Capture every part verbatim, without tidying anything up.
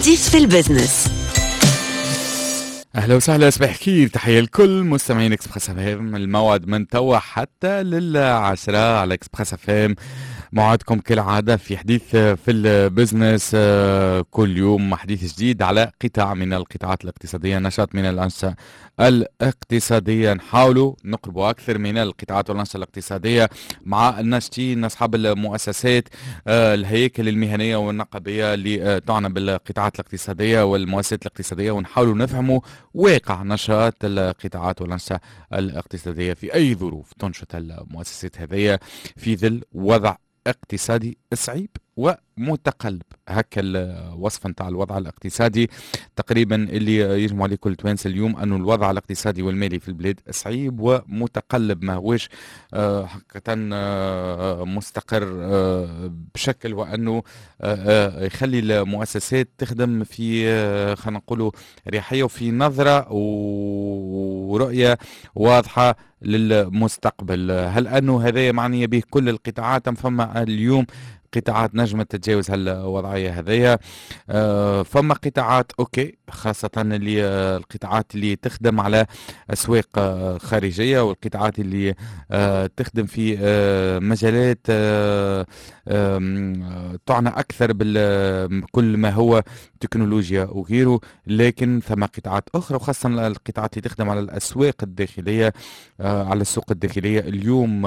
حديث في البزنس. اهلا وسهلا، صباح خير، تحيه لكل مستمعين اكسبريس اف ام. الموعد من توا حتى للعشرة على اكسبريس اف ام. موعدكم كالعادة في حديث في البزنس، كل يوم حديث جديد على قطاع من القطاعات الاقتصادية، نشاط من الأنشطة الاقتصادية. نحاولوا نقربوا أكثر من القطاعات والأنشطة الاقتصادية مع الناشطين أصحاب المؤسسات، الهياكل المهنية والنقابية اللي تعنى بالقطاعات الاقتصادية والمؤسسات الاقتصادية، ونحاولوا نفهموا واقع نشاط القطاعات والأنشطة الاقتصادية في أي ظروف تنشط المؤسسات هذه في ظل وضع اقتصادي صعيب ومتقلب. هكا الوصف نتاع الوضع الاقتصادي تقريبا اللي يجمع عليه كل توانسه اليوم، انه الوضع الاقتصادي والمالي في البلاد صعيب ومتقلب، ما هوش آه حقيقة آه مستقر آه بشكل، وانه آه يخلي المؤسسات تخدم في آه خلينا نقولوا ريحيه وفي نظره ورؤيه واضحه للمستقبل. هل انه هذا معنيه به كل القطاعات ام فما اليوم قطاعات نجمت تتجاوز هالوضعيه هذيا؟ آه فما قطاعات اوكي، خاصه اللي آه القطاعات اللي تخدم على اسواق آه خارجيه، والقطاعات اللي آه تخدم في آه مجالات آه آه تعنى اكثر بكل ما هو تكنولوجيا وغيره. لكن ثم قطاعات اخرى، وخاصه القطاعات اللي تخدم على الاسواق الداخليه، آه على السوق الداخليه اليوم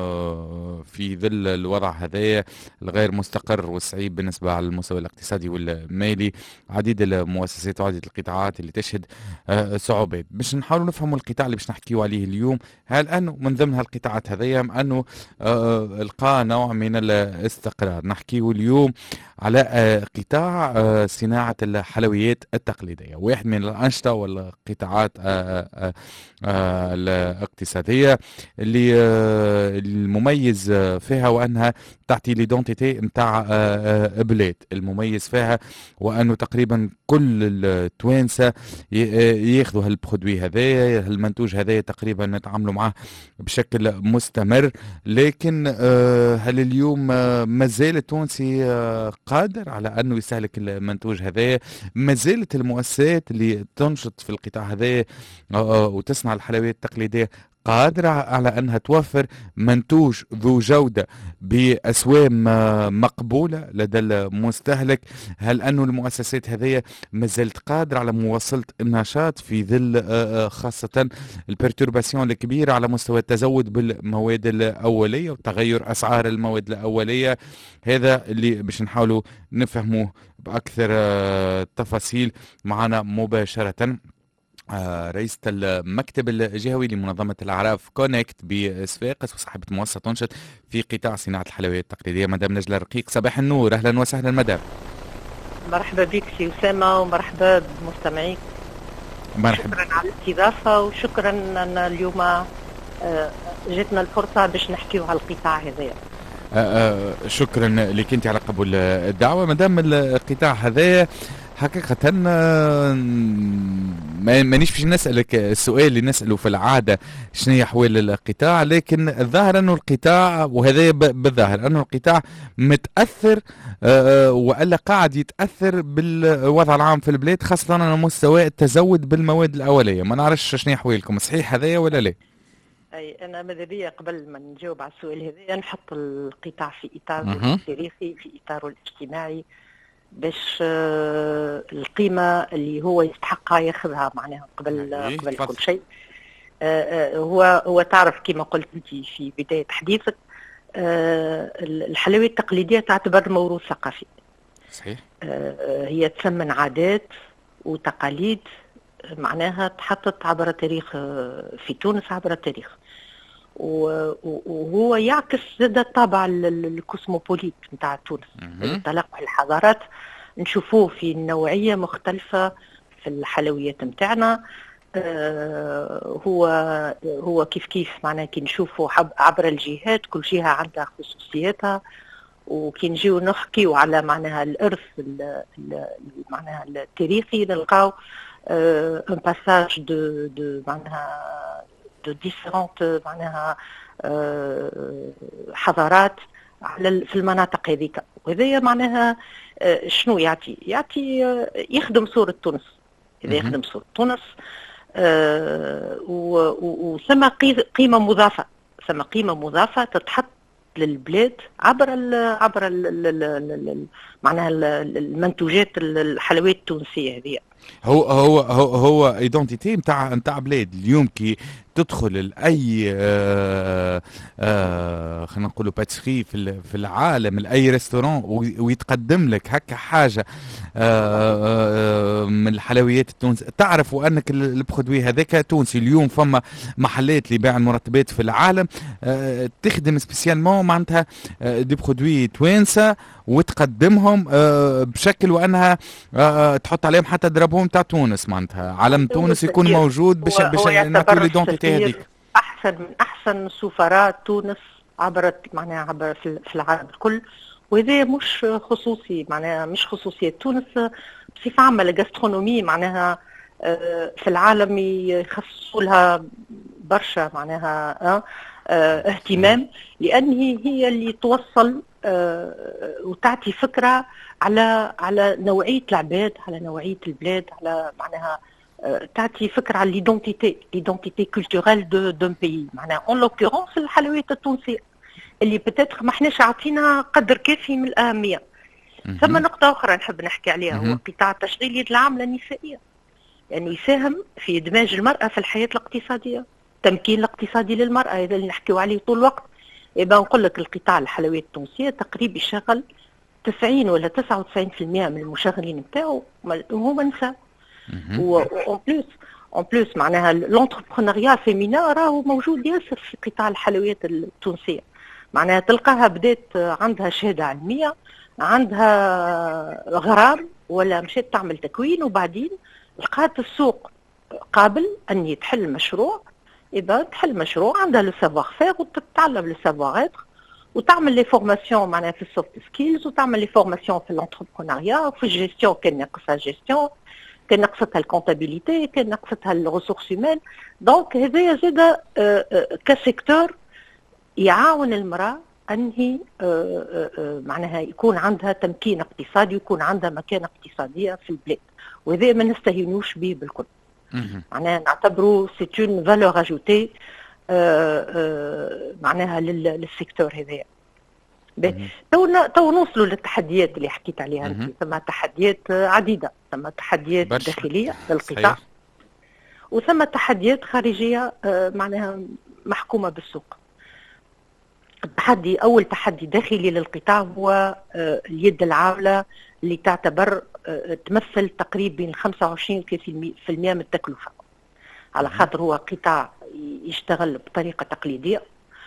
آه في ظل الوضع هذايا غير مستقر والصعيب بالنسبة على المستوى الاقتصادي والمالي، عديد المؤسسات وعديد القطاعات اللي تشهد آه صعوبات. باش نحاولوا نفهموا القطاع اللي باش نحكيوا عليه اليوم، هل أنه من ضمن هالقطاعات هذيا أم أنه آه القى نوع من الاستقرار؟ نحكيوا اليوم على آه قطاع آه صناعة الحلويات التقليدية، واحد من الأنشطة والقطاعات آه آه آه الاقتصادية اللي آه المميز فيها وأنها تعطي ليدونتيتي نتاع بلاد. المميز فيها وانه تقريبا كل التوانسه ياخذوا هالبرودوي هذايا، هالمنتوج هذايا تقريبا نتعاملوا معه بشكل مستمر. لكن هل اليوم مازال التونسي قادر على انه يستهلك المنتوج هذايا؟ مازالت المؤسسات اللي تنشط في القطاع هذايا وتصنع الحلويات التقليديه قادرة على أنها توفر منتوج ذو جودة بأسوام مقبولة لدى المستهلك؟ هل أن المؤسسات هذه ما زالت قادرة على مواصلة النشاط في ظل خاصة البرتورباسيون الكبيرة على مستوى التزود بالمواد الأولية وتغير أسعار المواد الأولية؟ هذا اللي باش نحاولوا نفهموه بأكثر تفاصيل معنا مباشرة. آه رئيسة المكتب الجهوي لمنظمة الأعراف كونكت بصفاقس وصاحبة مؤسسة تنشط في قطاع صناعة الحلويات التقليدية، مدام نجلة الرقيق. صباح النور، أهلا وسهلا مدام. مرحبا بك سي أسامة ومرحبا بمستمعيك. مرحبا. شكرا على الاستضافة وشكرا أن اليوم آه جتنا الفرصة باش نحكيو على القطاع هذا. آه آه شكرا لك انت على قبول الدعوة مدام. القطاع هذا حقيقة مانيش باش نسألك السؤال اللي نسأله في العادة شنو هي أحوال القطاع، لكن الظاهر أنه القطاع، وهذا بالظاهر أنه القطاع متأثر أه وإلا قاعد يتأثر بالوضع العام في البلاد، خاصة على مستوى التزود بالمواد الأولية. ما نعرفش شنو أحوالكم، صحيح هذايا ولا لا؟ أي أنا ماذا بيا قبل ما نجاوب على السؤال هذا نحط القطاع في إطاره التاريخي، في إطاره الاجتماعي، باش القيمة اللي هو يستحقها ياخذها معناها قبل إيه قبل فضل. كل شيء. هو هو تعرف كما قلت انت في بداية حديثك، الحلويات التقليدية تعتبر موروث ثقافي. صحيح. هي تسمن عادات وتقاليد معناها تحطت عبر التاريخ في تونس عبر التاريخ، وهو يعكس زاد الطابع الكوسموبوليت نتاع تونس، تلقي الحضارات نشوفوه في نوعية مختلفة في الحلويات نتاعنا. آه هو هو كيف كيف معناه كي نشوفوا عبر الجهات، كل جهة عندها خصوصياتها، وكي نجيو نحكيو على معناها الإرث معناها التاريخي نلقاو ان باساج دو دو معناها دو ديفيرونت معناها حضارات على في المناطق هذيك. وهذا معناها شنو يعطي؟ يعطي يخدم صورة تونس، إذا يخدم صورة تونس وثم قيمة مضافة، ثم قيمة مضافة تتحط للبلاد عبر ال عبر ال معناها المنتوجات الحلويات التونسية هذه. هو هو هو هو ايدنتيتي نتاع نتاع بلاد. اليوم كي تدخل لاي آه آه خلينا نقولوا باتسري في في العالم، لاي ريستوران ويتقدم لك هكا حاجه آه آه من الحلويات التونسيه، تعرف انك البرودوي هذاك تونسي. اليوم فما محلات اللي بيع المرتبات في العالم آه تخدم سبيسيالمون معناتها آه دي برودوي توانسه وتقدمهم آه بشكل وانها آه تحط عليهم حتى دربهم تاع تونس، معناتها علم تونس يكون موجود باش باش نعطيو ليدونتيتي هذيك. احسن من احسن سفراء تونس عبرت معناها عبر في العالم الكل، وهذا مش خصوصي معناها مش خصوصيه تونس بصفه عامه. الجاسترونومي معناها في العالم يخصصوا لها برشا معناها اه اهتمام، لان هي اللي توصل أه وتعطي فكره على على نوعيه العباد، على نوعيه البلاد، على معناها أه تعطي فكره على ليدونتيتي ليدونتيتي كولتوريل دو دون بيي، معناها اون لوكورونس الحلويات التونسيه اللي بتاتخ ما احناش عاطينا قدر كافي من الاهميه. ثم نقطه اخرى نحب نحكي عليها، هو قطاع التشغيل يد العامله النسائيه، لانه يعني يساهم في ادماج المراه في الحياه الاقتصاديه، التمكين الاقتصادي للمراه، هذا اللي نحكيو عليه طول الوقت. يبقى نقول لك القطاع الحلويات التونسيه تقريبا يشغل تسعين ولا تسعة وتسعين بالمئة من المشغلين نتاعو هما نساء. وأون بلوس اون بلوس معناها لونتربرونيا فيمينا راهو موجود ياسر في قطاع الحلويات التونسيه، معناها تلقاها بدات عندها شهاده علميه، عندها غرام ولا مشات تعمل تكوين، وبعدين لقات السوق قابل ان يتحل مشروع. إذا تحل مشروع عندها لو سافوار فير وتتعلم لو سافوار اتر وتعمل لي فورماسيون معناها في السوفت سكيلز، وتعمل لي فورماسيون في الانتربرونيا وفي الجيستيون كان ناقصها جيستيون، كان ناقصتها الكونتابيليتي، كان ناقصتها الريسورس هيومان. دونك هذايا زاده كسيكتور يعاون المراه ان هي معناها يكون عندها تمكين اقتصادي ويكون عندها مكانه اقتصاديه في البلاد، وهذا ما نستهينوش به بالكل. معناها نعتبروا سي اون فالور اجوتي معناها للسيكتور هذايا. تو تو نوصلوا للتحديات اللي حكيت عليها انت. ثم تحديات عديده، ثم تحديات برش. داخليه للقطاع، وثم تحديات خارجيه معناها محكومه بالسوق. التحدي اول تحدي داخلي للقطاع هو اليد العامله اللي تعتبر تمثل تقريبا خمسة وعشرين بالمئة من التكلفه، على خاطر هو قطاع يشتغل بطريقه تقليديه،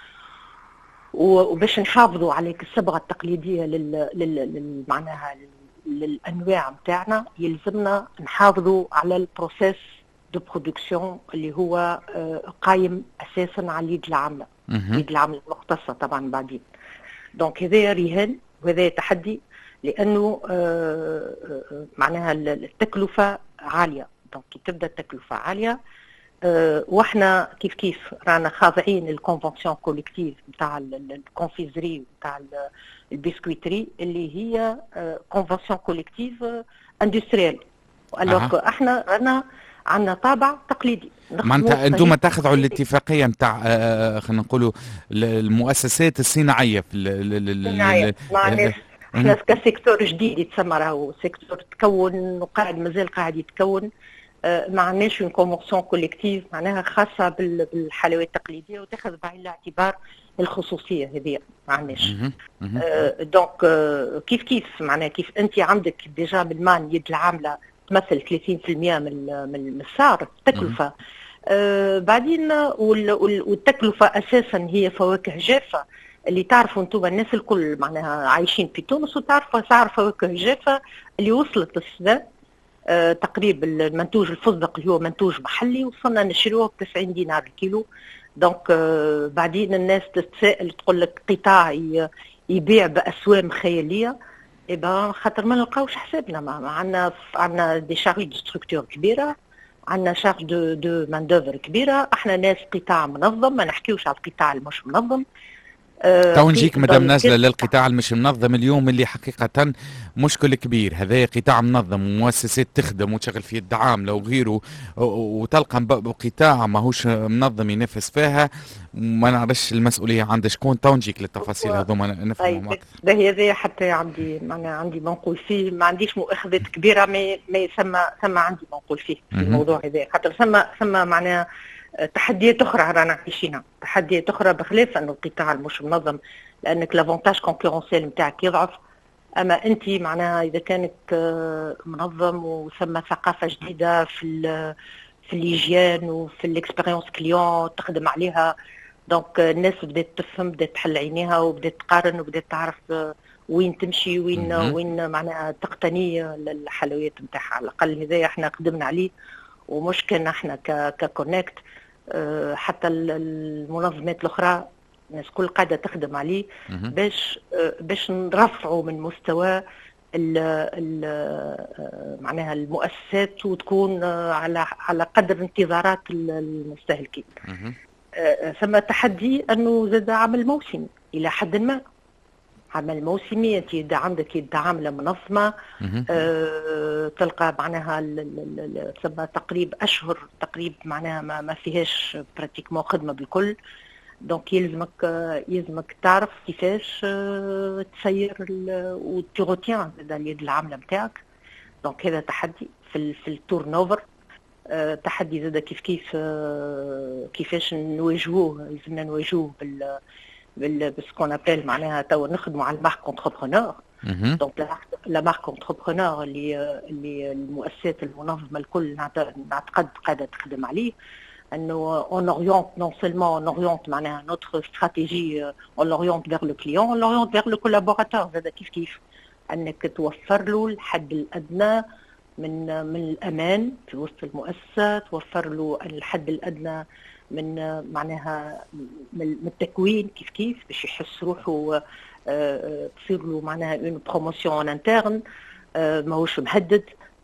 وباش نحافظوا على الصبغه التقليديه لل معناها للانواع نتاعنا يلزمنا نحافظوا على البروسيس دو برودكسيون اللي هو قايم اساسا على اليد العامله، اليد العامله المختصه طبعا بعدين. دونك هذا رهان وهذا تحدي، لانه معناها التكلفه عاليه. دونك تبدا التكلفه عاليه واحنا كيف كيف رانا خاضعين الكونفونسيون كوليكتيف نتاع الكونفيزري نتاع البسكويتري اللي هي كونفونسيون كوليكتيف اندستريال، الوغ احنا رانا عندنا طابع تقليدي. معناتها انتم تاخذوا الاتفاقيه نتاع خلينا نقولوا المؤسسات الصناعيه في الصناعيه احنا كسيكتور جديد يتسمى راهو سيكتور تكون وقاعد مازال قاعد يتكون. آه ما عندناش اون كونفونسيون كوليكتيف معناها خاصه بالحلويات التقليديه وتاخذ بعين الاعتبار الخصوصيه هذه ما عندناش. آه دونك آه كيف كيف معناها كيف انت عندك ديجا بالمان يد العامله تمثل ثلاثين بالمئة من من السعر التكلفه. آه بعدين والتكلفه اساسا هي فواكه جافه اللي تعرفوا انتم الناس الكل معناها عايشين في تونس وتعرفوا سعر فواكه جافه اللي وصلت السنه آه تقريبا المنتوج الفستق اللي هو منتوج محلي وصلنا نشروه ب تسعين دينار الكيلو. دونك آه بعدين الناس تتساءل تقول لك قطاع يبيع باسوام خياليه. إبا خاطر ما نلقاوش حسابنا، ما عندنا عندنا دي شارج دو ستركتور كبيره، عندنا شارج دو دو مان دوفر كبيره، احنا ناس قطاع منظم، ما نحكيوش على القطاع المش منظم. تو نجيك مدام نازله للقطاع المش منظم اليوم اللي حقيقه مشكل كبير. هذا قطاع منظم ومؤسسات تخدم وتشغل فيه الدعامله وغيره، وتلقى قطاع ماهوش منظم ينافس فيها، ما نعرفش المسؤوليه عند شكون. تو نجيك للتفاصيل هذوما نفهمهم اكثر. هذا حتى عندي معناها عندي ما نقول فيه، ما عنديش مؤاخذات كبيره، ما ما يسمى ثم عندي ما نقول فيه في الموضوع هذا، خاطر ثم ثم معناها تحديات اخرى رانا عايشينها، تحديات اخرى بخلاف انه القطاع المش منظم، لانك لافونتاج كونكورونسيال نتاعك يضعف. اما انت معناها اذا كانك منظم وثم ثقافه جديده في في الليجيان وفي الاكسبيريونس كليون تخدم عليها، دونك الناس بدات تفهم، بدات تحل عينيها وبدات تقارن وبدات تعرف وين تمشي، وين وين معناها تقتني الحلويات نتاعها. على الاقل هذا احنا قدمنا عليه، ومش كان احنا ككونكت، حتى المنظمات الاخرى الناس كل قاعده تخدم عليه باش باش نرفعوا من مستوى ال ال معناها المؤسسات وتكون على على قدر انتظارات المستهلكين. ثم تحدي انه زاد عمل موسمي الى حد ما، عمل موسمي. انت اذا عندك يد عامله منظمه أه تلقى معناها ثم تقريب اشهر تقريب معناها ما, ما فيهاش براتيكمون خدمه بالكل، دونك يلزمك يلزمك تعرف كيفاش أه تسير وتغوتيان اليد العامله نتاعك. دونك هذا تحدي في في التورن اوفر. أه تحدي زاد كيف كيف أه كيفاش نواجهوه، لازمنا نواجهوه بال بسكون ابل معناها تو نخدموا على المارك انتربرونور. دونك لا مارك انتربرونور اللي اللي المؤسسات المنظمه الكل نعتقد قاعده تخدم عليه، انه اون اورينت نون سيلمون اون اورينت معناها نوتر استراتيجي اون اورينت فيغ لو كليون، اون اورينت فيغ لو كولابوراتور. هذا كيف كيف انك توفر له الحد الادنى من من الامان في وسط المؤسسه، توفر له الحد الادنى من معناها من التكوين كيف كيف باش يحس روحه تصير له معناها اون بروموسيون انترن ماهوش مهدد،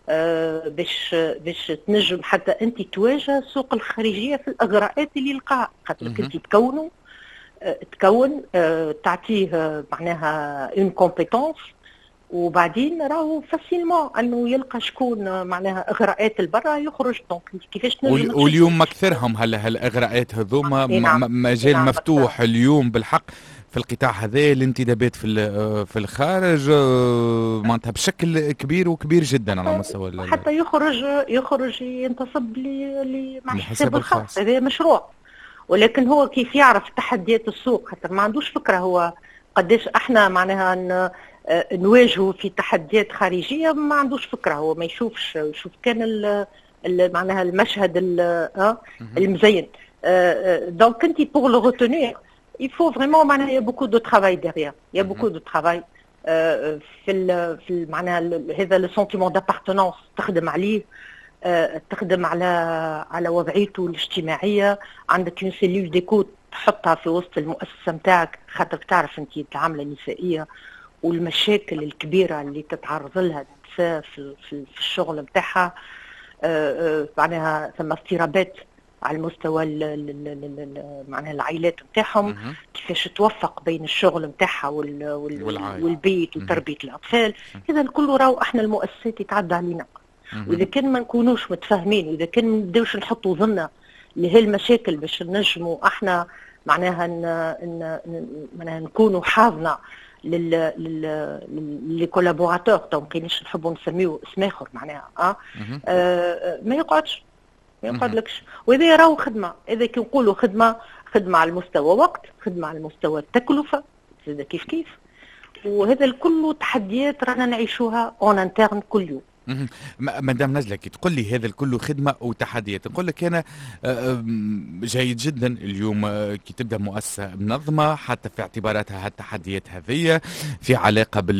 باش باش تنجم حتى انت تواجه السوق الخارجيه في الاغراءات اللي يلقاها، خاطر انت تكونه تكون تعطيه معناها اون كومبيتونس، وبعدين راهو فاسيلمون انه يلقى شكون معناها اغراءات البرا يخرج. دونك كيفاش نجم واليوم اكثرهم هلا هالاغراءات هذوما مجال مفتوح اليوم بالحق في القطاع هذا، الانتدابات في في الخارج معناتها بشكل كبير وكبير جدا على مستوى حتى يخرج يخرج ينتصب لحساب الخاص. هذا مشروع، ولكن هو كيف يعرف تحديات السوق، خاطر ما عندوش فكره هو قداش احنا معناها نواجهه في تحديات خارجيه، ما عندوش فكره، هو ما يشوفش يشوف كان ال معناها المشهد المزين. دونك انت بور لو روتونير il faut vraiment معناها il y a beaucoup de travail derrière, il y a beaucoup de travail في ال في معناها هذا لو سونتيمون دابارتونونس تخدم عليه، تخدم على على وضعيته الاجتماعيه. عندك اون سيلول ديكوت تحطها في وسط المؤسسه نتاعك، خاطر تعرف انت العامله النسائيه والمشاكل الكبيره اللي تتعرض لها النساء في في الشغل نتاعها، معناها ثم اضطرابات على المستوى معناها العائلات نتاعهم، كيفاش توفق بين الشغل نتاعها والبيت وتربيه الاطفال. هذا كله راهو احنا المؤسسات يتعدى علينا، واذا كان ما نكونوش متفاهمين، واذا كان ما نبداوش نحطوا ظننا لهي المشاكل باش نجموا احنا معناها معناها نكونوا حاضنه لل لل لي كولابوراتور، تو ما كاينش نحبوا نسميو اسم اخر معناها اه, آه ما يقعدش ما يقعدلكش. وهذا راهو خدمه، اذا كي نقولوا خدمه خدمه على المستوى وقت، خدمه على المستوى التكلفه زاد كيف كيف، وهذا الكل تحديات رانا نعيشوها اون انترن كل يوم. مدام نزلة كي تقول لي هذا الكل خدمة وتحديات، نقول لك أنا جيد جدا اليوم كي تبدأ مؤسسة منظمة حتى في اعتباراتها هالتحديات هذه، في علاقة بال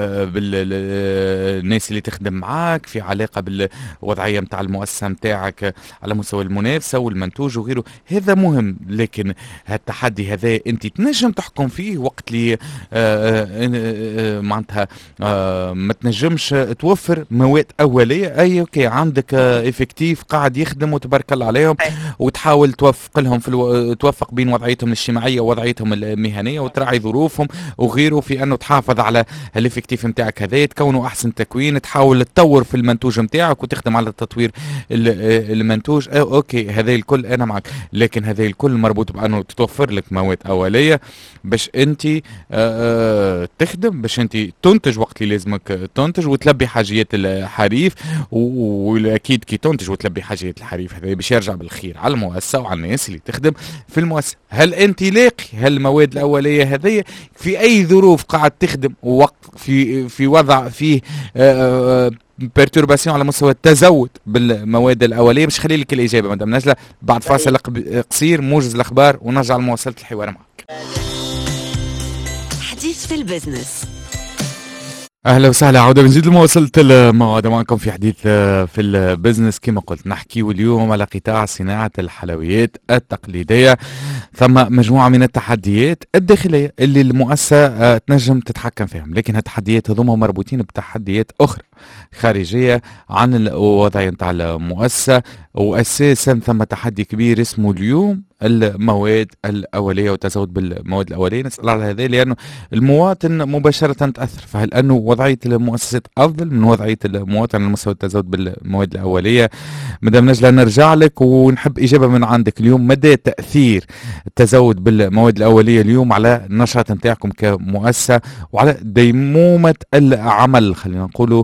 بالناس اللي تخدم معاك، في علاقة بالوضعية متاع المؤسسة متاعك على مستوى المنافسة والمنتوج وغيره، هذا مهم. لكن هالتحدي هذا أنت تنجم تحكم فيه وقت اللي معناتها ما تنجمش توفر مواد اوليه، اي اوكي عندك افكتيف قاعد يخدم وتبارك الله عليهم، وتحاول توفق لهم في الو... توفق بين وضعيتهم الاجتماعيه ووضعيتهم المهنيه، وتراعي ظروفهم وغيره في انه تحافظ على الافكتيف نتاعك هذا، تكونوا احسن تكوين، تحاول تطور في المنتوج نتاعك وتخدم على تطوير المنتوج. اه اوكي هذا الكل انا معك، لكن هذا الكل مربوط بانه تتوفر لك مواد اوليه باش انت اه تخدم، باش انت تنتج وقت اللي لازمك تنتج وتلبي حاجيات الحريف، واكيد كي تنتج وتلبي حاجيات الحريف هذا باش يرجع بالخير على المؤسسه وعلى الناس اللي تخدم في المؤسسه. هل انت لاقي هالمواد الاوليه هذه في اي ظروف قاعد تخدم ووقت في في وضع فيه اه بيرتورباسيون على مستوى التزود بالمواد الاوليه؟ باش خلي لك الاجابه مدام نجله بعد فاصل قصير موجز الاخبار ونرجع لمواصله الحوار معك. حديث في البزنس. اهلا وسهلا، عوده من جديد لمواصله الموعد معكم في حديث في البزنس. كما قلت نحكي اليوم على قطاع صناعه الحلويات التقليديه. ثم مجموعه من التحديات الداخليه اللي المؤسسه تنجم تتحكم فيهم، لكن التحديات هذوما مربوطين بتحديات اخرى خارجيه عن الوضعيه نتاع المؤسسه، واساسا ثم تحدي كبير اسمه اليوم المواد الاوليه والتزود بالمواد الاوليه. نسال على هذا لانه المواطن مباشره تاثر، فهل انه وضعيه المؤسسات افضل من وضعيه المواطن على مستوى التزود بالمواد الاوليه؟ مدام نجله نرجع لك ونحب اجابه من عندك اليوم، مدى تاثير التزود بالمواد الاوليه اليوم على النشاط نتاعكم كمؤسسه وعلى ديمومه العمل، خلينا نقولوا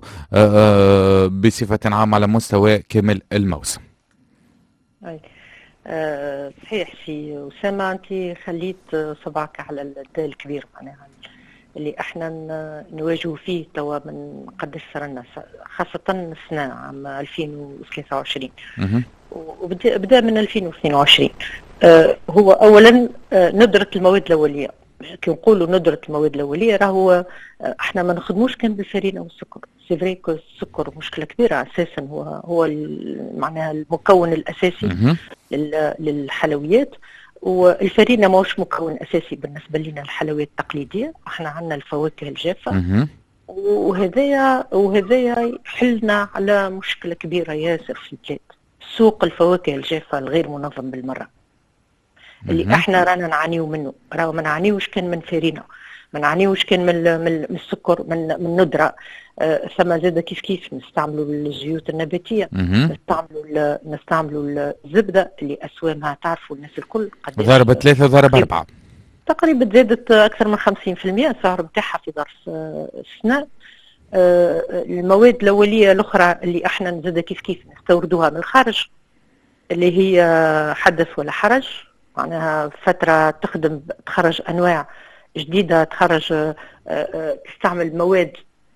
بصفه عامه على مستوى كامل الموسم. أي. أه صحيح سي أسامة، أنت خليت صبعك على الداء الكبير معناها اللي احنا نواجهوا فيه توا من قداش صار لنا، خاصة السنة عام ألفين وثلاثة وعشرين وبدا بدا من ألفين واثنين وعشرين. أه هو أولا أه ندرة المواد الأولية. كي نقولوا ندرة المواد الأولية راهو احنا ما نخدموش كان بالفرينة والسكر. سي فري كو السكر مشكلة كبيرة أساسا، هو هو معناها المكون الأساسي للحلويات، والفرينة ماهوش مكون أساسي بالنسبة لنا الحلويات التقليدية. احنا عندنا الفواكه الجافة، وهذايا وهذايا حلنا على مشكلة كبيرة ياسر في البلاد، سوق الفواكه الجافة الغير منظم بالمرة اللي احنا رانا نعانيو منه. راهو ما نعانيوش كان من فرينة، ما نعانيوش كان من من السكر، من من ندرة. آه ثم زاد كيف كيف نستعملوا الزيوت النباتية، نستعملوا نستعملوا الزبدة اللي أسوامها تعرفوا الناس الكل قداش ضرب ثلاثة وضرب أربعة تقريبا، زادت أكثر من خمسين في المئة السعر بتاعها في ظرف السنة. آه المواد الأولية الأخرى اللي احنا زاد كيف كيف نستوردوها من الخارج اللي هي حدث ولا حرج، معناها فترة تخدم تخرج أنواع جديدة، تخرج تستعمل مواد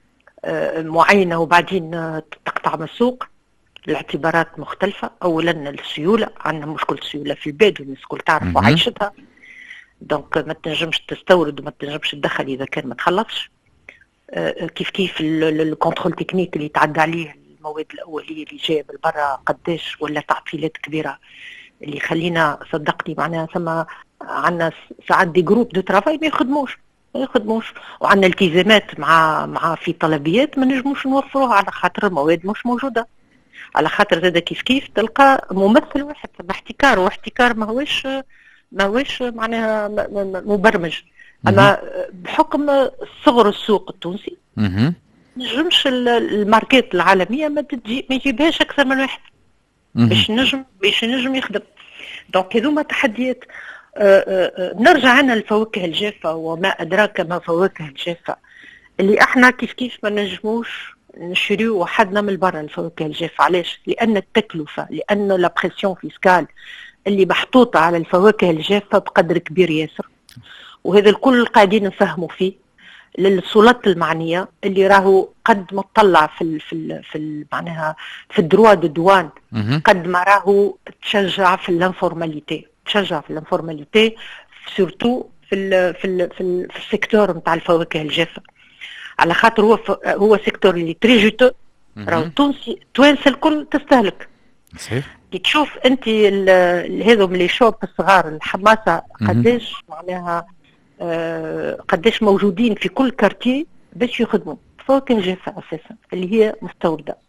معينة وبعدين تقطع من السوق لاعتبارات مختلفة. أولا السيولة، عندنا مشكلة سيولة في البلاد والناس الكل تعرف وعيشتها، دونك ما تنجمش تستورد وما تنجمش تدخل إذا كان ما تخلصش. كيف كيف الكونترول تكنيك اللي تعدى عليه المواد الأولية اللي جاية بالبرة قداش ولا تعطيلات كبيرة اللي خلينا صدقني معناها ثم عندنا ساعات دي جروب دو ترافاي ما يخدموش ما يخدموش وعندنا التزامات مع مع في طلبيات ما نجموش نوفروها على خاطر المواد مش موجوده، على خاطر زاد كيف كيف تلقى ممثل واحد باحتكار، واحتكار ما هوش ما هوش معناها مبرمج. اما بحكم صغر السوق التونسي ما نجمش الماركات العالميه ما تجي ما يجيبهاش اكثر من واحد باش نجم باش نجم يخدم. دونك هذوما تحديات. أه أه نرجع انا للفواكه الجافه وما ادراك ما فواكه الجافه اللي احنا كيف كيف ما نجموش نشريو وحدنا من برا الفواكه الجافه. علاش؟ لان التكلفه، لان لا بريسيون فيسكال اللي محطوطه على الفواكه الجافه بقدر كبير ياسر، وهذا الكل قاعدين نفهموا فيه للسلطات المعنيه اللي راهو قد ما تطلع في ال في ال في ال معناها في الدروا دو دوان قد ما راهو تشجع في الانفورماليتي، تشجع في الانفورماليتي سورتو في ال في ال في, ال في السيكتور نتاع الفواكه الجافه، على خاطر هو هو سيكتور اللي تري جوتو راهو التونسي توانسه الكل تستهلك. صحيح. كي تشوف انت هذو من لي شوب الصغار الحماسه قداش معناها آه قداش موجودين في كل كارتيه باش يخدموا فواكه جافه اساسا اللي هي مستورده.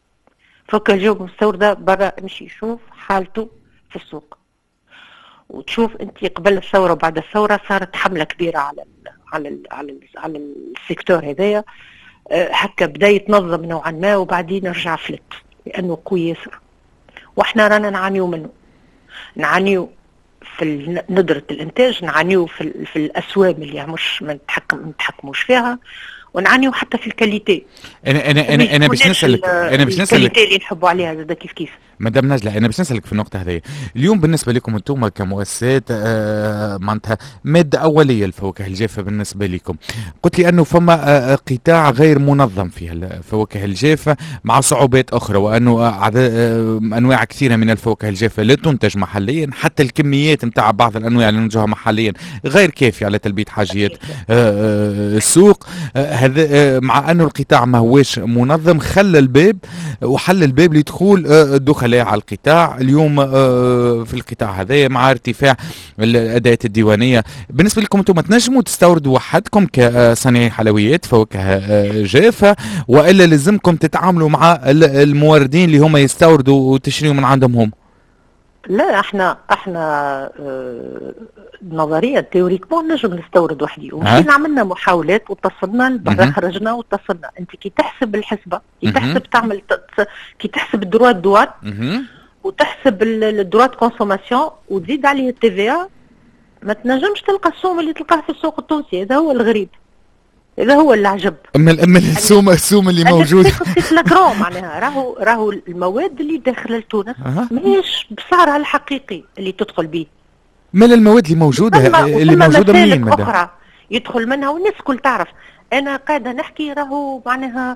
فوق الجو مستوردة برا، امشي شوف حالته في السوق وتشوف انت قبل الثورة وبعد الثورة صارت حملة كبيرة على ال على ال على ال على السيكتور هذايا، أه هكا بدا يتنظم نوعا ما وبعدين رجع فلت لانه قوي ياسر، واحنا رانا نعانيو منه، نعانيو في ندرة الانتاج، نعانيو في, في الاسوام اللي مش ما نتحكم نتحكموش فيها، ونعانيو حتى في الكاليتي. انا انا انا انا باش نسالك انا باش نسالك الكاليتي اللي نحبوا عليها زاد كيف كيف. مدام نجلة، انا باش نسالك في النقطه هذه. اليوم بالنسبه لكم انتم كمؤسسات آه معناتها ماده اوليه الفواكه الجافه بالنسبه لكم، قلت لي انه فما آه قطاع غير منظم فيها الفواكه الجافه مع صعوبات اخرى، وانه آه انواع كثيره من الفواكه الجافه لا تنتج محليا، حتى الكميات نتاع بعض الانواع اللي ننتجها محليا غير كافيه على تلبيه حاجيات آه السوق. هذا آه مع انه القطاع ما هوش منظم، خلى الباب وحل الباب لدخول آه الدخلاء على القطاع اليوم في القطاع هذا مع ارتفاع الاداءات الديوانيه. بالنسبه لكم انتم تنجموا تستوردوا وحدكم كصانعي حلويات فواكه جافه، والا لازمكم تتعاملوا مع الموردين اللي هم يستوردوا وتشريوا من عندهم هم؟ لا احنا احنا اه نظريا تيوريكمون نجم نستورد وحدي، ومشينا عملنا محاولات واتصلنا لبرا خرجنا واتصلنا. انت كي تحسب الحسبه، كي تحسب تعمل كي تحسب الدروات دوات وتحسب الدروات كونسوماسيون وتزيد عليه التي في ا، ما تنجمش تلقى السوم اللي تلقاه في السوق التونسي. هذا هو الغريب، هذا هو اللي عجب. اما اما السوم السوم اللي موجود في لاكرون معناها راهو راهو المواد اللي داخله لتونس ماهيش بسعرها الحقيقي اللي تدخل به. مال المواد اللي موجوده اللي موجوده منين مدام؟ اخرى يدخل منها والناس كل تعرف. انا قاعده نحكي راهو معناها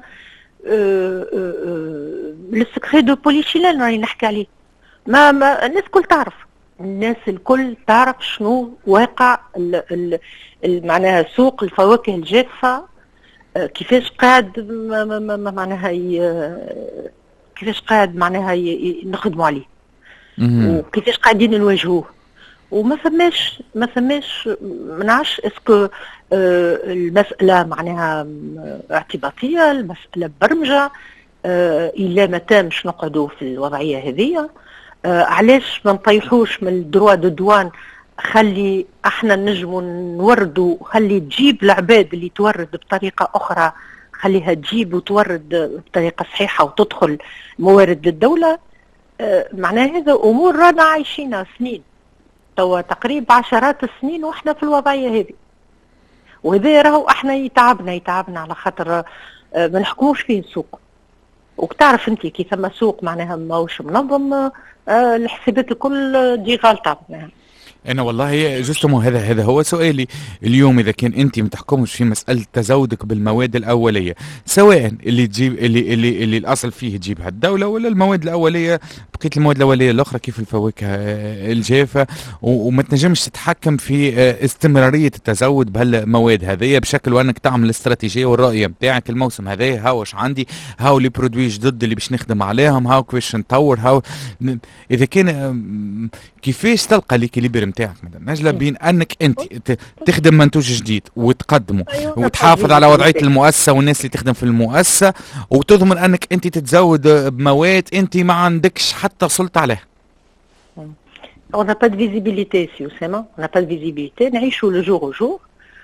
السكري دو بوليشيلين راني نحكي عليه. ما, ما الناس كل تعرف، الناس الكل تعرف شنو واقع ال ال ال معناها سوق الفواكه الجافه كيفاش قاعد معناها كيفاش قاعد معناها نخدموا عليه وكيفاش قاعدين نواجهوه. وما فماش ما فماش ما نعرفش اسكو آه المساله معناها اعتباطيه، المساله برمجه آه الا ما تامش نقعدوا في الوضعيه هذه. آه علاش ما نطيحوش من الدروا دو دوان، خلي احنا نجموا نوردوا، خلي تجيب العباد اللي تورد بطريقه اخرى، خليها تجيب وتورد بطريقه صحيحه وتدخل موارد للدوله. آه معناها هذا امور رانا عايشينها سنين توا تقريبا عشرات السنين واحنا في الوضعيه هذه، وهذا راهو احنا يتعبنا يتعبنا على خاطر ما نحكموش فيه السوق. وكتعرف انت كي ثم سوق معناها ماهوش منظم الحسابات الكل تجي غالطه. انا والله جوستمو هذا هذا هو سؤالي اليوم. اذا كان انت ما تحكمش في مساله تزودك بالمواد الاوليه، سواء اللي تجيب اللي اللي اللي الاصل فيه تجيبها الدوله، ولا المواد الاوليه بقيه المواد الاوليه الاخرى كيف الفواكه الجافه، وما تنجمش تتحكم في استمراريه التزود بهالمواد هذه بشكل وانك تعمل الاستراتيجيه والرؤيه نتاعك الموسم هذا. ها واش عندي، هاو لي برودوي جدد اللي باش نخدم عليهم، هاو كيفاش نطور، هاو اذا كان كيفاش تلقى ليكيليبر نتاعك مدام نجلة بين انك انت تخدم منتوج جديد وتقدمه وتحافظ على وضعيه المؤسسه والناس اللي تخدم في المؤسسه، وتضمن انك انت تتزود بمواد انت ما عندكش حتى سلطه عليها. On n'a pas de visibilité سي أسامة، on n'a pas de visibilité، نعيشوا لو جور او جور.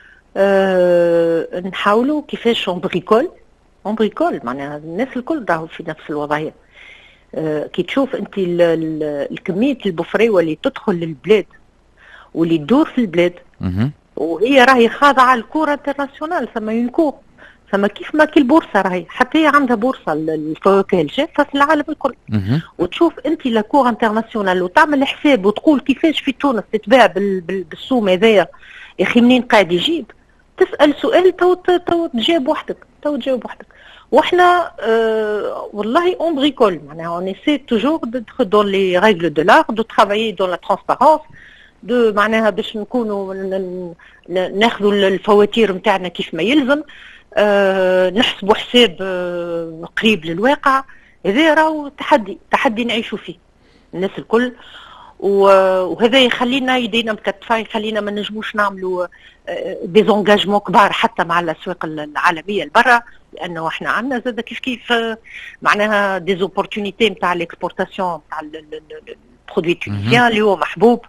أه نحاولوا كيفاش اون بريكول اون بريكول معناها الناس الكل راهو في نفس الوضعيه. أه كي تشوف انت الكميه البفريوه اللي تدخل للبلاد واللي تدور في البلاد وهي راهي خاضعه للكره انترناسيونال، ثم ينكور ثم كيف ما كي البورصه راهي حتى هي عندها بورصه الفواكه الجافه في العالم الكل. وتشوف انت لاكور انترناسيونال وتعمل حساب وتقول كيفاش في تونس تتباع بالسوم هذايا يا اخي منين قاعد يجيب، تسال سؤال تو تو تجاوب وحدك تو تجاوب وحدك. واحنا آه والله اون بريكول معناها اون ايسي توجور دو دون لي ريغل دو لار دو ترافايي دون لا ترانسبارونس دو معناها باش نكونوا ناخذوا الفواتير نتاعنا كيف ما يلزم، أه نحسبوا حساب أه قريب للواقع. هذا راهو تحدي تحدي نعيشوا فيه الناس الكل. وهذا يخلينا يدينا مكتفه، يخلينا ما نجموش نعملوا ديزونجاجمون كبار حتى مع الاسواق العالميه لبرا، لانه احنا عندنا زاد كيف كيف معناها ديزوبورتونيتي نتاع الاكسبورتاسيون نتاع البرودوي تونيزيان اللي هو محبوب،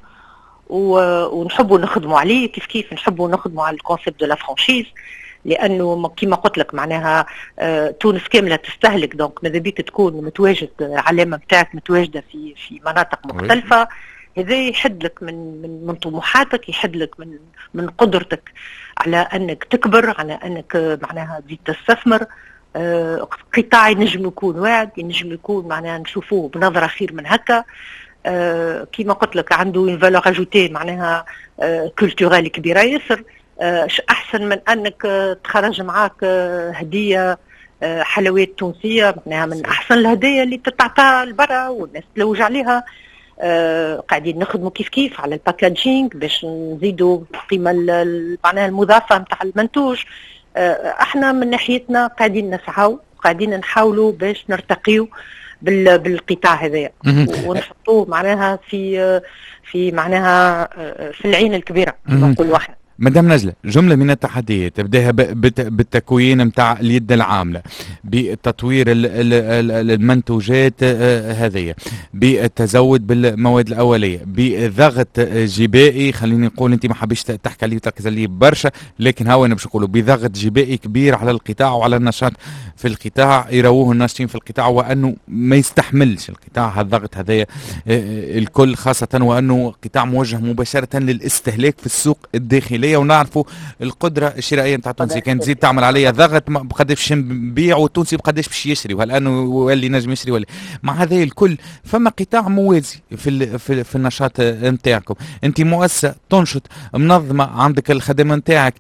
ونحبوا نخدموا عليه كيف كيف نحبوا نخدموا على الكونسيبت دو لا فرانشيز، لانه كما قلت لك معناها آه تونس كامله تستهلك، دونك ماذا بيك تكون متواجد علامه نتاعك متواجده في في مناطق مختلفه. هذا يحد لك من من من طموحاتك، يحد لك من من قدرتك على انك تكبر، على انك معناها تزيد تستثمر. آه قطاع ينجم يكون واعد، ينجم يكون معناها نشوفوه بنظره خير من هكا. آه كما قلت لك عنده اون فالور اجوتي معناها آه كولتورال كبيره ياسر. آه احسن من انك آه تخرج معاك آه هديه آه حلويات تونسيه، معناها من احسن الهدايا اللي تتعطى لبرا والناس تلوج عليها. آه قاعدين نخدموا كيف كيف على الباكاجينج باش نزيدوا القيمه معناها المضافه نتاع المنتوج. آه احنا من ناحيتنا قاعدين نسعوا، قاعدين نحاولوا باش نرتقيوا بالقطاع هذايا ونحطوه معناها في في معناها في العين الكبيره نقولوا احنا. مدام نجلة، جملة من التحديات تبداها بالتكوين متاع اليد العاملة، بتطوير المنتوجات هذه، بالتزود بالمواد الأولية، بضغط جبائي. خليني نقول أنت ما حبيش تحكي عليه وتركز عليه برشا، لكن هو أنا باش نقوله بضغط جبائي كبير على القطاع وعلى النشاط في القطاع، يرووه الناشطين في القطاع وأنه ما يستحملش القطاع هالضغط هذايا الكل، خاصة وأنه قطاع موجه مباشرة للاستهلاك في السوق الداخلي، ونعرفوا القدره الشرائيه نتاع التونسي كانت تزيد تعمل عليها ضغط بقداش باش نبيع والتونسي بقداش باش يشري، والان يولي نجم يشري ولا. مع هذا الكل فما قطاع موازي في في, في النشاط نتاعكم. انت مؤسسه تنشط منظمه، عندك الخدمه نتاعك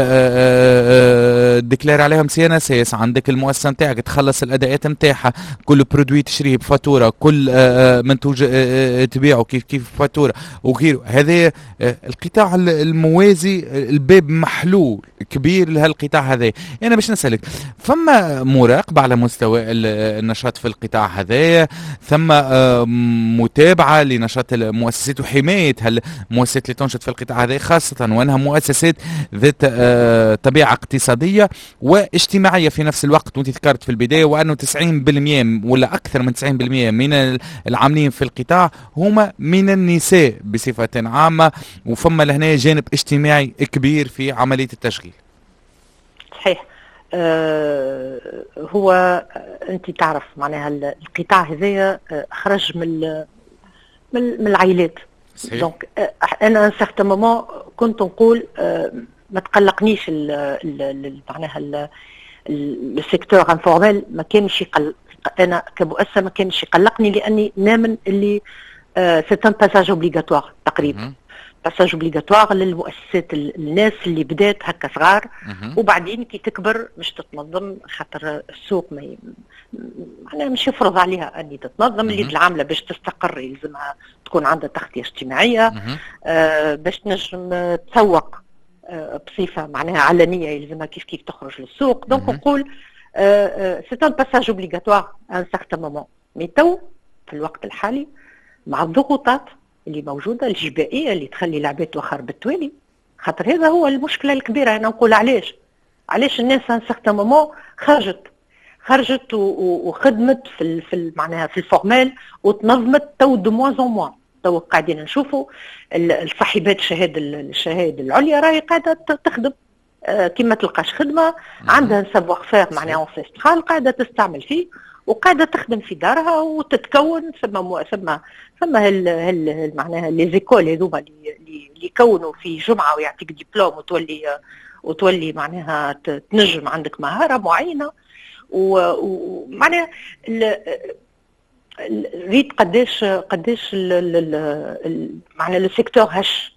ديكلار عليهم سي ان اس اس، عندك المؤسسه نتاعك تخلص الاداءات نتاعها، كل برودوي تشريه بفاتوره، كل منتوج تبيعه كيف كيف بفاتوره وغيره. هذا القطاع الموازي الباب محلول كبير لهالقطاع هذا. انا باش نسالك، فما مراقبه على مستوى النشاط في القطاع هذا؟ ثم متابعه لنشاط المؤسسات وحمايه هالمؤسسات اللي تنشط في القطاع هذا، خاصه وانها مؤسسات ذات طبيعه اقتصاديه واجتماعيه في نفس الوقت؟ وانت ذكرت في البدايه وانه تسعين بالمئة ولا اكثر من تسعين بالمئة من العاملين في القطاع هما من النساء بصفه عامه، وفما لهنا جانب اجتماعي كبير في عملية التشغيل. صحيح. آه هو انت تعرف معناها القطاع هذايا خرج من من, من العائلات. دونك آه انا ان سيغتان مومون كنت نقول آه ما تقلقنيش معناها السيكتور انفورميل، ما كانش يقلق انا كمؤسسه، ما كانش يقلقني لاني نامن اللي آه سي ان باساج اوبليغاتوار تقريبا، باساج اوبليغاتوار للمؤسسات الناس اللي بدات هكا صغار، وبعدين كي تكبر مش تتنظم، خاطر السوق ما ي... معناها مش يفرض عليها اني تتنظم. اللي العامله باش تستقر يلزمها تكون عندها تغطيه اجتماعيه، آه باش تنجم تسوق آه بصفه معناها علنيه يلزمها كيف كيف تخرج للسوق. دونك نقول سي ان باساج اوبليغاتوار ان سيغتان مومون. مي تو في الوقت الحالي مع الضغوطات اللي موجوده الجبائيه اللي تخلي العباد توخر بالتوالي، خاطر هذا هو المشكله الكبيره. انا نقول علاش علاش الناس ان سيغتان مومون خرجت خرجت وخدمت في في معناها في الفورمال وتنظمت. تو دو موان اون موان تو قاعدين نشوفوا الصاحبات الشهاده الشهاده العليا راهي قاعده تخدم كيما تلقاش خدمه، عندها سافوار فير معناها انسيسترال قاعده تستعمل فيه وقاعده تخدم في دارها وتتكون. ثم مو... ثم ثم هال هال معناها لي زيكول هذوما اللي اللي يكونوا في جمعه ويعطيك دبلوم وتولي وتولي معناها تنجم عندك مهاره معينه. ومعناها ريت قداش قداش معناها السيكتور هش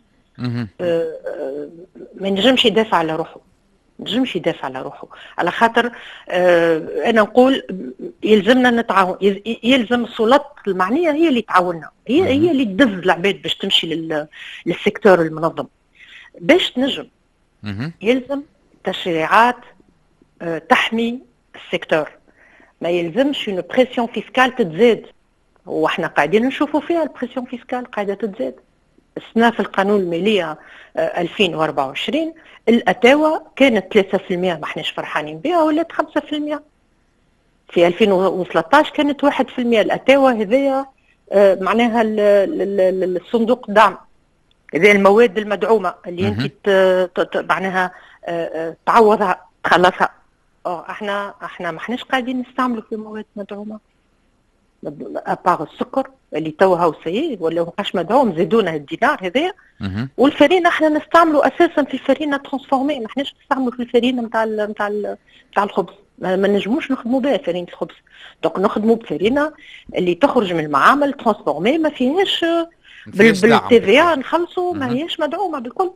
ما ينجمش يدافع على روحه، نجمش يدافع على روحه، على خاطر آه انا نقول يلزمنا نتعاون، يلزم السلطات المعنيه هي اللي تعاوننا، هي هي اللي تدز العباد باش تمشي للسيكتور المنظم باش تنجم. يلزم تشريعات آه تحمي السيكتور، ما يلزمش اون بريسيون فيسكال تتزاد واحنا قاعدين نشوفوا فيها البريسيون فيسكال قاعده تزداد. السنه في القانون الماليه ألفين وأربعة وعشرين الاتاوه كانت ثلاثة بالمئة، ما احناش فرحانين بها، ولات خمسة بالمئة. في ألفين وثلاثة عشر كانت واحد بالمئة. الاتاوه هذيا معناها الصندوق الدعم، هذه المواد المدعومه اللي انت معناها تعوضها تخلصها. اه احنا احنا ما احناش قاعدين نستعملوا في مواد مدعومه ابار السكر اللي توها وسيء ولا ما بقاش مدعوم، زيدونا الدينار هذايا. والفرينه احنا نستعملوا اساسا في فرينه ترانسفورمي، ما احناش نستعملوا في الفرينه نتاع نتاع نتاع الخبز، ما نجموش نخدموا بها فرينه الخبز. دونك نخدموا بفرينه اللي تخرج من المعامل ترانسفورمي ما فيهاش بالتي في ا نخلصوا، ما هيش مدعومه بالكل.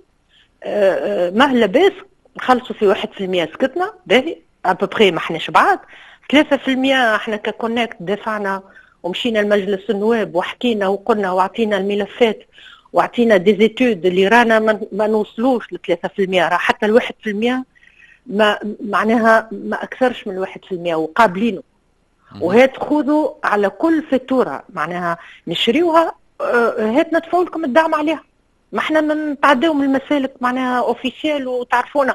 ما لاباس نخلصوا في واحد بالمئة سكتنا باهي ابوبري، ما احناش بعاد. ثلاثة بالمئة احنا ككونكت دافعنا ومشينا لمجلس النواب وحكينا وقلنا واعطينا الملفات واعطينا ديزيتود اللي رانا ما نوصلوش ل ثلاثة بالمئة، راه حتى الواحد بالمئة ما معناها ما اكثرش من الواحد بالمئة وقابلينه. وهات خذوا على كل فاتوره معناها نشريوها، هات ندفعوا لكم الدعم عليها، ما احنا نتعداو من المسالك معناها اوفيسيال وتعرفونا.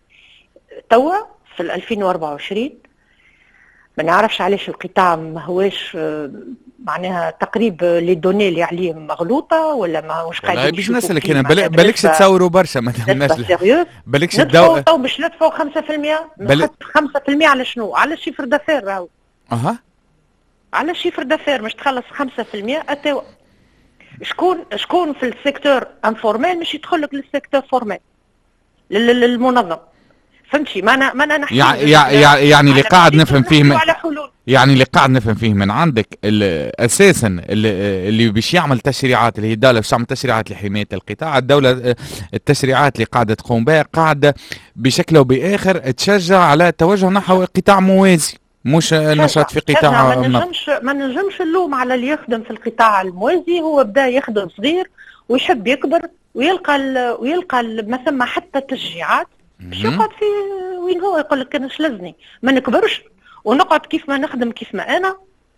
توا في ألفين وأربعة وعشرين ما نعرفش علاش القطاع ما هواش معناها تقريب لي دوني اللي عليه مغلوطه ولا ما واش قاعدين باش نسالك انا بل... بالكش تصوروا برشا ما تهمناش بالكش الدوله تو باش ندفعوا خمسة بالمئة بل... خمسة بالمئة على شنو؟ على الشيفر دافير راهو. اها على الشيفر دافير مش تخلص خمسة بالمئة اتوا. شكون شكون في السيكتور انفورمال مش يدخل لك للسيكتور فورمال للمنظم، فهمتي؟ ما انا ما انا نحكي يعني يعني يعني اللي قاعد نفهم فيه من يعني اللي قاعد نفهم فيه من عندك اساسا اللي, اللي باش يعمل تشريعات اللي هي الدوله باش تعمل تشريعات لحمايه القطاع، الدوله التشريعات اللي قاعده تقوم بها قاعده بشكل او باخر تشجع على التوجه نحو قطاع موازي، مش نشاط في قطاع. ما نجمش ما نجمش اللوم على اللي يخدم في القطاع الموازي، هو بدا يخدم صغير ويحب يكبر ويلقى ال ويلقى ال ما ثم حتى تشجيعات باش يقعد في وين هو يقول لك انا شلزني ما نكبرش ونقعد كيف ما نخدم كيف ما انا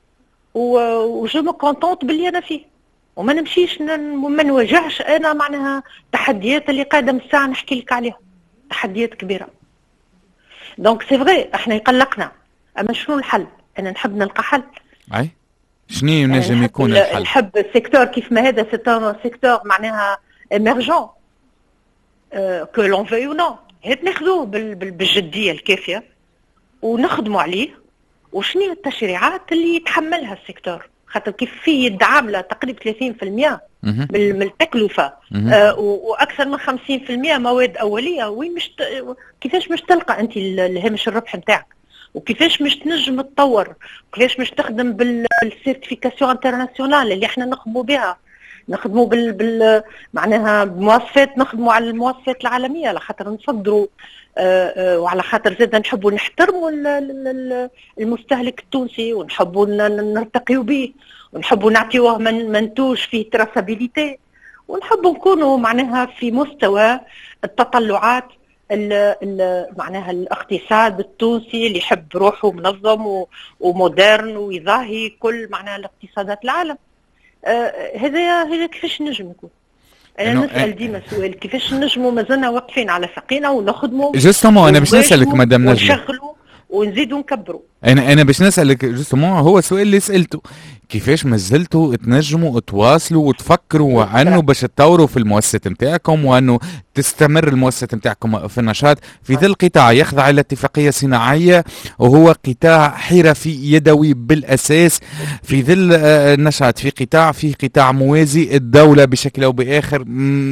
وجو مو كونطونت باللي انا فيه، وما نمشيش ما نواجهش انا معناها تحديات اللي قاعده من الساعه نحكي لك عليها، تحديات كبيره. دونك سي فغي احنا يقلقنا، اما شنو الحل؟ انا نحب نلقى حل. اي شنو ينجم يكون الحل؟ نحب السيكتور كيف ما هذا سي سيكتور معناها ايمرجون كو لون في او نو، هات ناخذوه بالجديه الكافيه ونخدموا عليه. وشنو التشريعات اللي يتحملها السيكتور؟ خاطر كيف فيه يدعم له تقريبا ثلاثين بالمئة من التكلفه آه واكثر من خمسين بالمئة مواد اوليه، وين مش كيفاش مش تلقى انت الهامش الربح نتاعك؟ وكيفاش مش تنجم تطور؟ وكيفاش مش تخدم بالسيرتيفيكاسيون انترناسيونال اللي احنا نخدموا بها؟ نخدموا بال, بال... معناها بمواصفات، نخدموا على المواصفات العالميه على خاطر نصدروا آه آه وعلى خاطر زاد نحبوا نحترموا المستهلك التونسي ونحبوا نرتقيوا به ونحبوا نعطيوه من منتوج فيه تراسابيليتي، ونحبوا نكونوا معناها في مستوى التطلعات ال ال معناها الاقتصاد التونسي اللي يحب روحه منظم ومودرن ويضاهي كل معناها الاقتصادات العالم. آه هذا هذا كيفاش نجم يكون؟ انا نسال ديما سؤال، كيفاش نجموا مازلنا واقفين على ساقينا ونخدموا جوستومون؟ انا باش نسالك مدام نجمه ونشغلوا ونزيدوا نكبروا. انا انا باش نسالك جوستومون، هو السؤال اللي سالته كيفاش مازلتوا تنجموا تواصلوا وتفكروا انه باش تطوروا في المؤسسات نتاعكم وانه تستمر المؤسسات نتاعكم في النشاط في ذا القطاع يخضع الى اتفاقيه صناعيه وهو قطاع حرفي يدوي بالاساس، في ظل النشاط في قطاع فيه قطاع موازي الدوله بشكل او باخر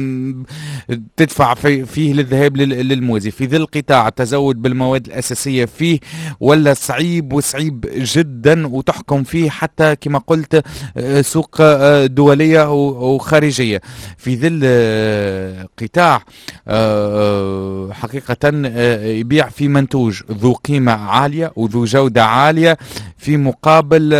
تدفع في فيه للذهاب للموازي، في ظل قطاع التزود بالمواد الاساسيه فيه ولا صعيب وصعيب جدا وتحكم فيه حتى كما قلت سوق دوليه وخارجيه، في ظل قطاع حقيقة يبيع في منتوج ذو قيمة عالية وذو جودة عالية، في مقابل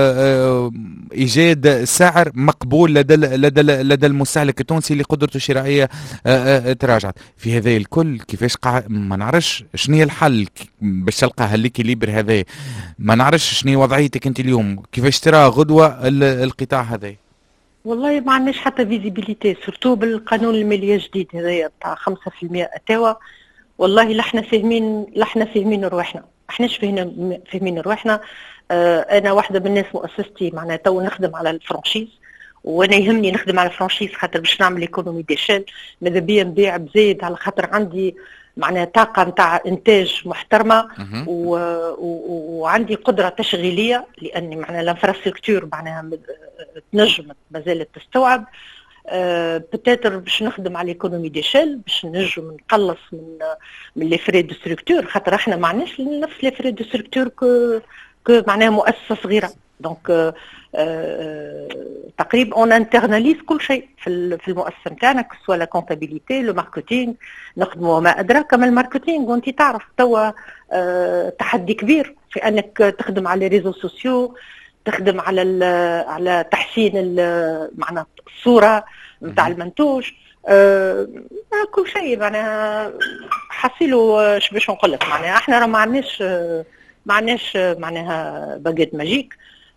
ايجاد سعر مقبول لدى لدى لدى المستهلك التونسي اللي قدرته الشرائيه تراجعت. في هذا الكل كيفاش قاع ما نعرفش شنو هي الحل باش تلقى هاليكيليبر هذا؟ ما نعرفش شنو وضعيتك انت اليوم، كيفاش ترى غدوه القطاع هذا؟ والله ما عندناش حتى فيزيبيليتي، سورتو بالقانون الماليه الجديد هذايا تاع خمسة في المية اتوا. والله لا احنا فاهمين لا احنا فاهمين رواحنا، احناش فاهمين فاهمين رواحنا. اه انا واحده من الناس مؤسستي معناها تو نخدم على الفرانشيز، وانا يهمني نخدم على الفرانشيز خاطر باش نعمل ايكونومي ديشيل. ماذا بيا نبيع بزايد على خاطر عندي معناها طاقه نتاع انتاج محترمه و... و... وعندي قدره تشغيليه، لاني معناها الانفراستركتور معناها تنجم مازالت تستوعب. أه بتاتر باش نخدم على الايكونومي ديشيل باش نجم نقلص من من لي فري دو ستركتور، خاطر احنا ما عندناش نفس لي فري دو ستركتور كو كو معناها مؤسسه صغيره. دونك أه أه تقريبا اون انترناليز كل شيء في في المؤسسه نتاعنا، كسوا لا كونتابيليتي لو ماركتينغ نخدموا. ما ادراك ما الماركتينغ، وانت تعرف توا أه تحدي كبير في انك تخدم على ريزو سوسيو، تخدم على على تحسين معناها الصوره نتاع المنتوج. أه كل شيء معناها حصيلوا اش باش نقول لك، معناها احنا راه ما عندناش ما عندناش معناها باجيت ماجيك.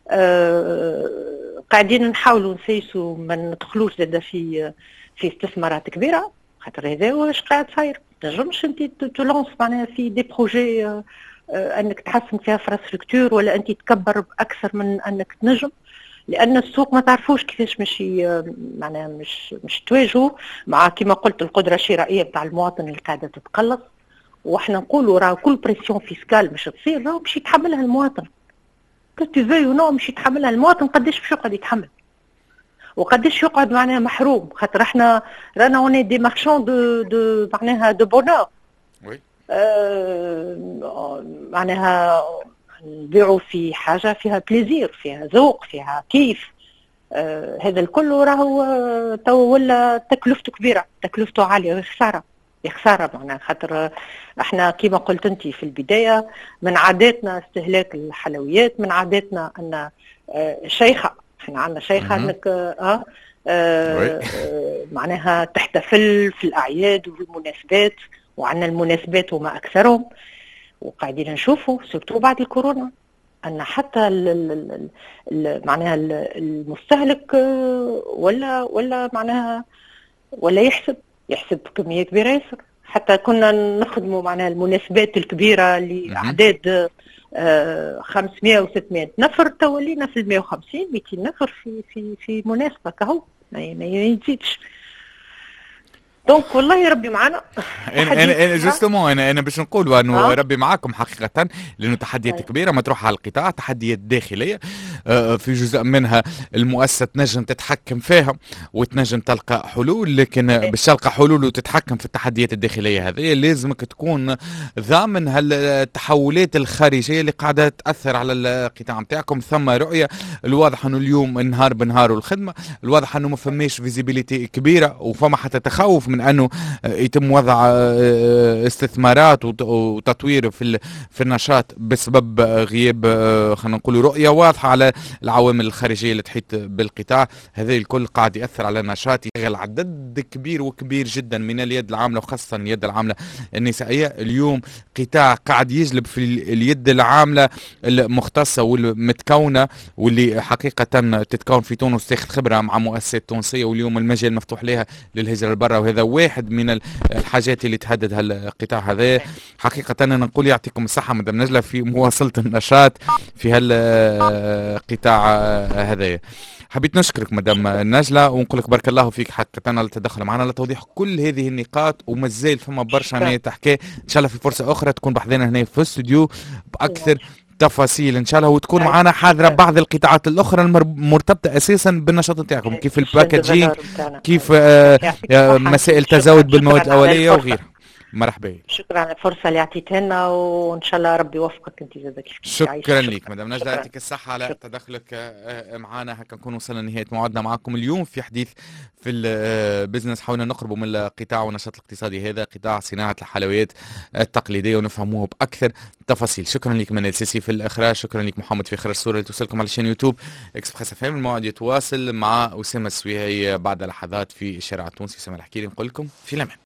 أه قاعدين نحاولوا نسيسوا ما ندخلوش زاد في في استثمارات كبيره، خاطر هذا واش قاعد صاير. ما تنجمش انت تلونس معناها في دي بروجي أه انك تحسن فيها انفراستركتور ولا انت تكبر باكثر من انك تنجم، لان السوق ما تعرفوش كيفاش ماشي معناها مش مش تواجهوا مع كما قلت القدره الشرائيه بتاع المواطن اللي قاعده تتقلص. واحنا نقولوا راه كل بريسيون فيسكال باش تصير راه باش يتحملها المواطن، كنت في نو مش يتحملها المواطن. قداش باش يقعد يتحمل وقداش يقعد معناها محروم، خاطر احنا رانا اوني دي مارشون دو دو معناها دو بونور. وي آه معناها نبيعوا في حاجه فيها بليزير، فيها ذوق، فيها كيف. آه هذا الكل راهو تو ولا تكلفته كبيره، تكلفته عاليه، خساره خساره معناها. خاطر احنا كما قلت انت في البدايه من عاداتنا استهلاك الحلويات، من عاداتنا ان آه شيخه، احنا عندنا شيخه انك اه, آه, آه معناها تحتفل في الاعياد والمناسبات، وعندنا المناسبات وما اكثرهم. وقاعدين نشوفوا سورتو بعد الكورونا ان حتى ال ال ال معناها المستهلك ولا ولا معناها ولا يحسب يحسب كميه كبيره ياسر. حتى كنا نخدموا معناها المناسبات الكبيره اللي اعداد آه خمسمائة وستمائة نفر، تولينا في مائة وخمسين مئتين نفر في في في مناسبه كهو، ما يزيدش. دونك والله ربي معنا. انا انا جوستومون انا انا باش نقول انه ربي معاكم حقيقه، لانه تحديات كبيره مطروحه على القطاع، تحديات داخليه في جزء منها المؤسسه تنجم تتحكم فيها وتنجم تلقى حلول، لكن باش تلقى حلول وتتحكم في التحديات الداخليه هذه لازمك تكون ضامن هالتحولات الخارجيه اللي قاعده تاثر على القطاع نتاعكم. ثم رؤيه الواضح انه اليوم نهار بنهار الخدمه، الواضح انه ما فماش فيزيبيليتي كبيره، وفما حتى تخوف من انه يتم وضع استثمارات وتطوير في في النشاط بسبب غياب خلينا نقول رؤيه واضحه على العوامل الخارجيه اللي تحيط بالقطاع. هذا الكل قاعد ياثر على النشاط، يشغل عدد كبير وكبير جدا من اليد العامله، وخاصه اليد العامله النسائيه. اليوم قطاع قاعد يجلب في اليد العامله المختصه والمتكونه، واللي حقيقه تتكون في تونس، تاخذ خبره مع مؤسسات تونسيه، واليوم المجال مفتوح لها للهجره لبرا، وهذا واحد من الحاجات اللي تهدد هالقطاع هذا. حقيقه انا نقول يعطيكم الصحه مدام نجله في مواصله النشاط في هالقطاع هذا. حبيت نشكرك مدام نجله ونقول لك بارك الله فيك حقيقه على التدخل معنا لتوضيح كل هذه النقاط، ومازال فما برشا ما تحكي. ان شاء الله في فرصه اخرى تكون بحضنا هنا في الاستوديو باكثر تفاصيل ان شاء الله، وتكون معنا حاضره بعض القطاعات الاخرى المرتبطه اساسا بالنشاط نتاعكم، كيف الباكجينج، كيف آه مسائل تزاود بالمواد الاوليه وغيرها. مرحبا. شكرا على الفرصه اللي اعطيتها لنا، وان شاء الله ربي يوفقك انت زاد كيف شكرا لك مدام نجدة، يعطيك الصحة على تدخلك معنا. هكا نكون وصلنا لنهاية موعدنا معكم اليوم في حديث في البزنس. حاولنا نقربوا من القطاع والنشاط الاقتصادي هذا، قطاع صناعة الحلويات التقليدية، ونفهموه بأكثر تفاصيل. شكرا لك منال سيسي في الإخراج، شكرا لك محمد في إخراج الصورة اللي توصلكم على شان يوتيوب إكسبريس اف ام. الموعد يتواصل مع أسامة السويهي بعد لحظات في الشارع التونسي. أسامة الحكيري نقول لكم في الأمان.